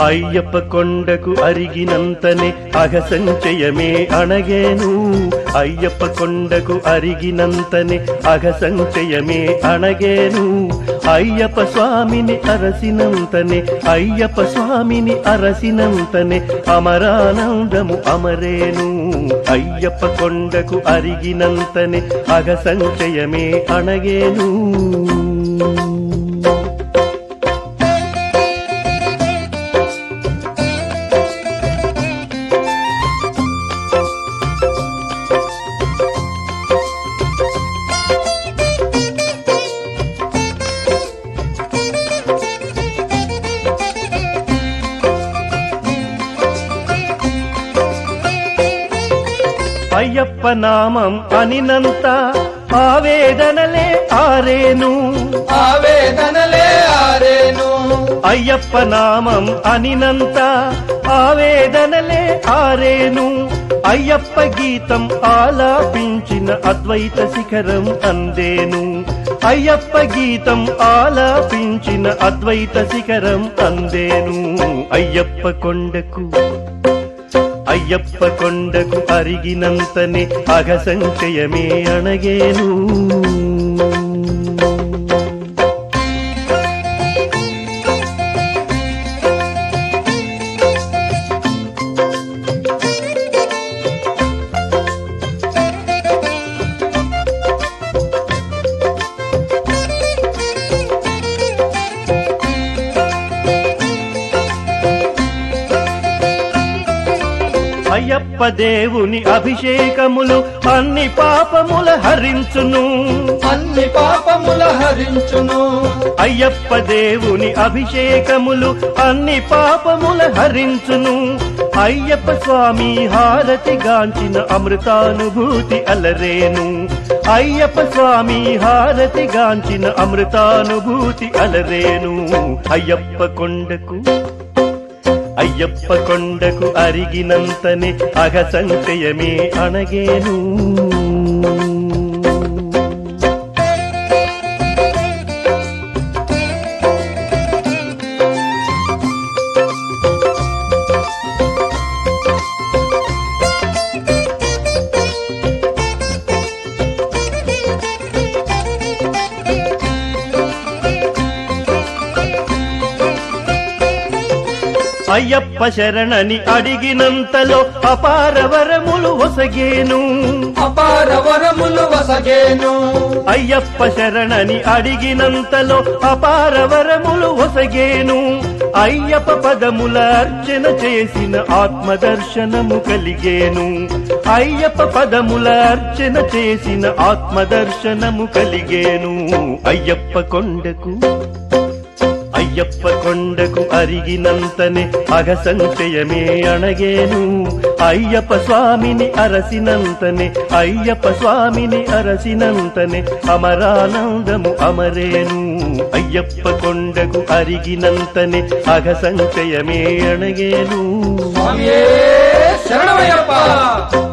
అయ్యప్ప కొండకు అరిగినంతనే అఘసంచయమే అణగేను. అయ్యప్ప కొండకు అరిగినంతనే అఘసంచయమే అణగేను. అయ్యప్ప స్వామిని అరసినంతనే అయ్యప్ప స్వామిని అరసినంతనే అమరానందము అమరేను. అయ్యప్ప కొండకు అరిగినంతనే అఘసంచయమే అణగేను. అయ్యప్ప నామం అనినంత ఆవేదనలే ఆరేను. ఆవేదనలే ఆరేను. అయ్యప్ప నామం అనినంత ఆవేదనలే ఆరేను. అయ్యప్ప గీతం ఆలాపించిన అద్వైత శిఖరం అందేను. అయ్యప్ప గీతం ఆలాపించిన అద్వైత శిఖరం అందేను. అయ్యప్ప కొండకు అరిగినంతనే అఘసంచయమే అణగేను. అయ్యప్ప దేవుని అభిషేకములు అన్ని పాపముల హరించును. అన్ని పాపముల హరించును. అయ్యప్ప దేవుని అభిషేకములు అన్ని పాపముల హరించును. అయ్యప్ప స్వామి హారతి గాంచిన అమృతానుభూతి అలరేను. అయ్యప్ప స్వామి హారతి గాంచిన అమృతానుభూతి అలరేను. అయ్యప్ప కొండకు అరిగినంతనే అఘసంచయమే అణగేను. అయ్యప్ప శరణని అడిగినంతలో అపార వరములు వసగేను. అపార వరములు వసగేను. అయ్యప్ప శరణని అడిగినంతలో అపార వరములు వసగేను. అయ్యప్ప పదముల అర్చన చేసిన ఆత్మదర్శనము కలిగేను. అయ్యప్ప పదముల అర్చన చేసిన ఆత్మదర్శనము కలిగేను. అయ్యప్ప కొండకు అరిగినంతనే అఘసంచయమే అణగేను. అయ్యప్ప స్వామిని అరసినంతనే అయ్యప్ప స్వామిని అరసినంతనే అమరానందము అమరేను. అయ్యప్ప కొండకు అరిగినంతనే అఘసంచయమే అణగేను. స్వామియే శరణమయ్యప్ప.